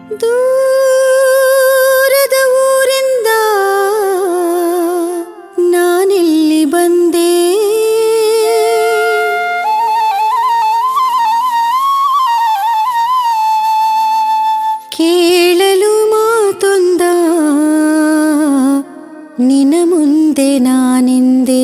ದೂರದ ಊರಿಂದ ನಾನಿಲ್ಲಿ ಬಂದೆ, ಕೇಳಲು ಮಾತೊಂದ ನಿನ ಮುಂದೆ ನಾನಿಂದೆ.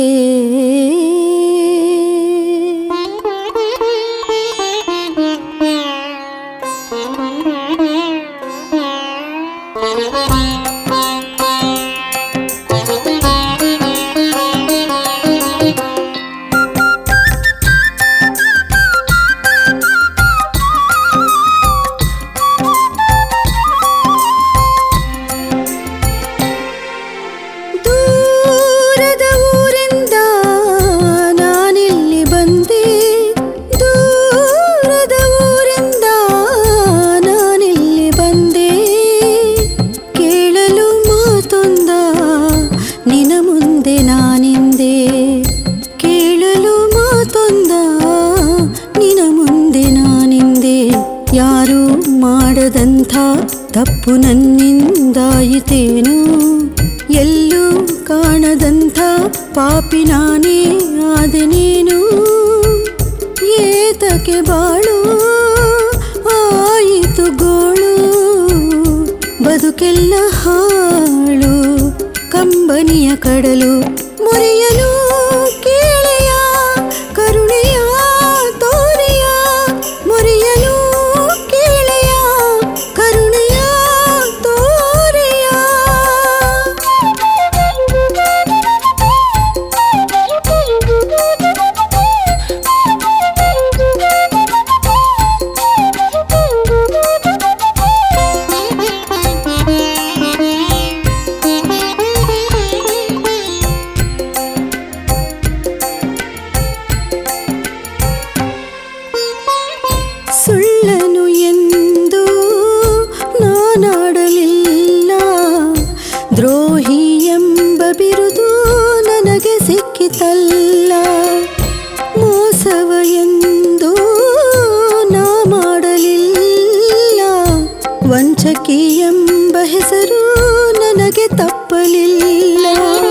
ಯಾರು ಮಾಡದಂಥ ತಪ್ಪು ನನ್ನಿಂದಾಯಿತೇನು, ಎಲ್ಲೂ ಕಾಣದಂಥ ಪಾಪಿ ನಾನೇ ಆದೆನೇನು. ಏತಕ್ಕೆ ಬಾಳು ಆಯಿತು ಗೋಳು, ಬದುಕೆಲ್ಲ ಹಾಳು ಕಂಬನಿಯ ಕಡಲು. ಮುರಿಯಲು ಕೇಳೆಯ ಕರುಣೆಯ ತೋರೆಯ, ಮುರಿಯಲು ಕೇಳೆಯ ಕರುಣೆಯ ತೋರೆಯ. ಸುಳ್ಳನು ಎಂದು ನಾನಾಡಲಿಲ್ಲ, ದ್ರೋಹಿ ಎಂಬ ಬಿರುದು ನನಗೆ ಸಿಕ್ಕಿತಲ್ಲ. ಮೋಸವ ಎಂದು ನಾ ಮಾಡಲಿಲ್ಲ, ವಂಚಕಿ ಎಂಬ ಹೆಸರು ನನಗೆ ತಪ್ಪಲಿಲ್ಲ.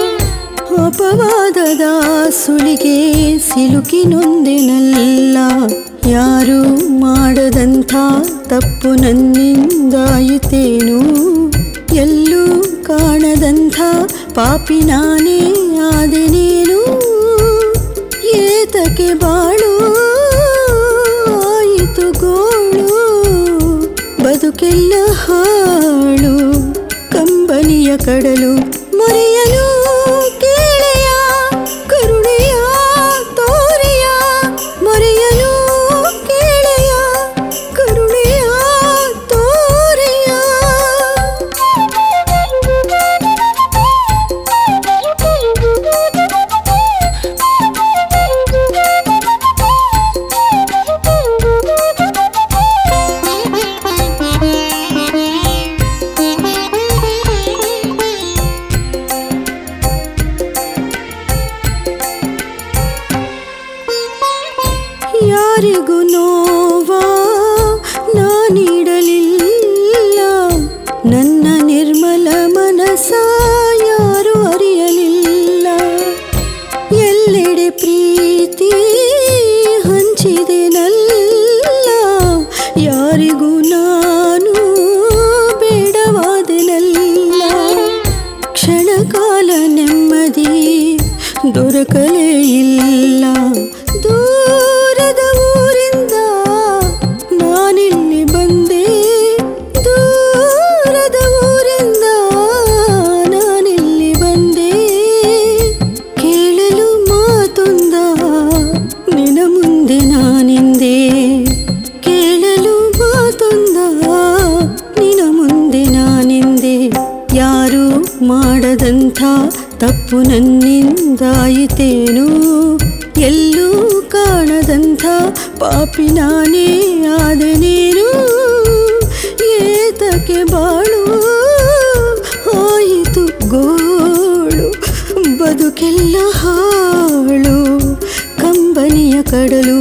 ಅಪವಾದದ ಸುಳಿಗೆ ಸಿಲುಕಿ ನೊಂದೆನಲ್ಲ, ಯಾರು ಮಾಡದಂಥ ತಪ್ಪು ನನ್ನಿಂದಾಯಿತೇನು, ಎಲ್ಲೂ ಕಾಣದಂಥ ಪಾಪಿ ನಾನೇ ಆದೆನೇನು. ಏತಕ್ಕೆ ಬಾಳು ಆಯಿತು ಗೋಳು, ಬದುಕೆಲ್ಲ ಹಾಳು ಕಂಬನಿಯ ಕಡಲು. ಮುರಿಯಲು ಕೇಳೆಯ ಕರುಣೆಯ ತೋರೆಯ, ಮರೆಯಲು ಕೇಳೆಯ ಕರುಣೆಯ ತೋರೆಯ. ಯಾರಿಗೂ ನೋವ ನಾನೀಡಲಿಲ್ಲ, ನನ್ನ ನಿರ್ಮಲ ಮನಸ ಯಾರು ಅರಿಯಲಿಲ್ಲ. ಎಲ್ಲೆಡೆ ಪ್ರೀತಿ ಹಂಚಿದೆನಲ್ಲ, ಯಾರಿಗೂ ನಾನು ಬೇಡವಾದೆನಲ್ಲ. ಕ್ಷಣಕಾಲ ನೆಮ್ಮದಿ ದೊರಕಲೇ ಇಲ್ಲ, ದೂರದ ಊರಿಂದ ನಾನಿಲ್ಲಿ ಬಂದೆ, ದೂರದ ಊರಿಂದ ನಾನಿಲ್ಲಿ ಬಂದೆ. ಕೇಳಲು ಮಾತೊಂದ ನಿನ ಮುಂದೆ ನಾನಿಂದೆ, ಕೇಳಲು ಮಾತೊಂದ ನಿನ ಮುಂದೆ ನಾನಿಂದೆ. ಯಾರು ಮಾಡದಂಥ ತಪ್ಪು ನನ್ನಿಂದಾಯಿತೇನು, ಎಲ್ಲೂ ಕಾಣದಂಥ ಪಾಪಿ ನಾನೇ ಆದೆನೇನು. ಏತಕ್ಕೆ ಬಾಳು ಆಯಿತು ಗೋಳು, ಬದುಕೆಲ್ಲ ಹಾಳು ಕಂಬನಿಯ ಕಡಲು.